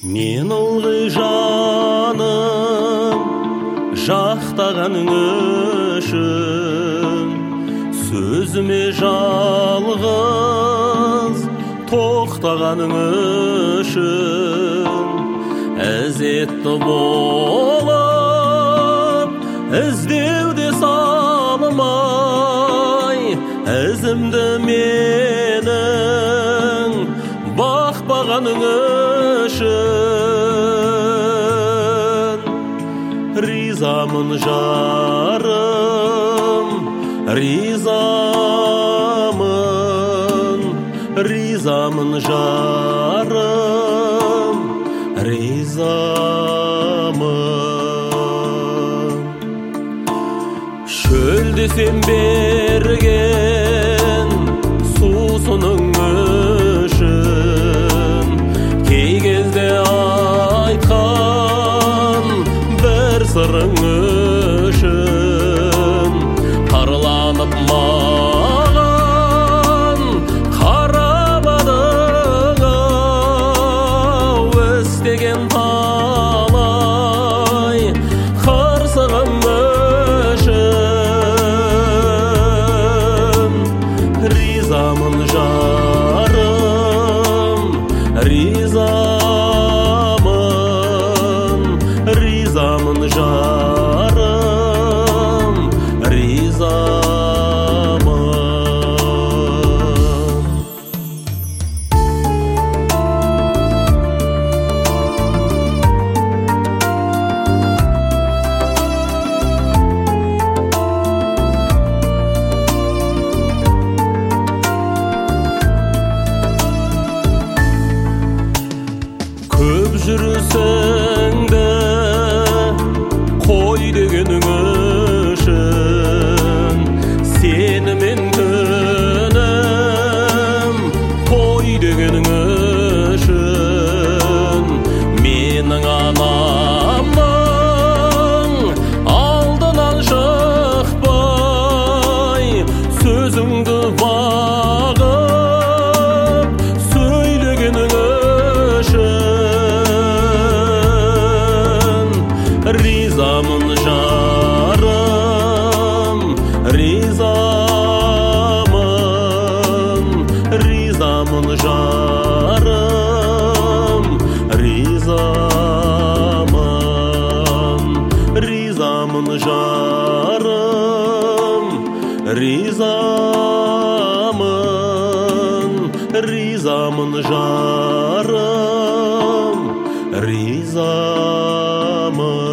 Мен ылғи жаным жақтағаның үшін сөзіме жалғыз тоқтағаның үшін әзетті болып іздеуде салмай ізімді менің бақпағаның үшін ризамын жарым, ризамын жарым, ризамын. Шөлдесем берген сусының үшін кей кезде айтқан бір сырың үшін қарланып маған қарамадың-ау істеген талай қырсығым үшін ризамын жарым, ризамын жарым, ризамын. Көп жүрісіңді қой дегенің үшін сенімен күнім той дегенің үшін менің анамның алдынан шықпай сөзіңді бағып сөйлегенің үшін ризамын жарым, ризамын жарым, ризамын жарым, ризамын жарым, ризамын.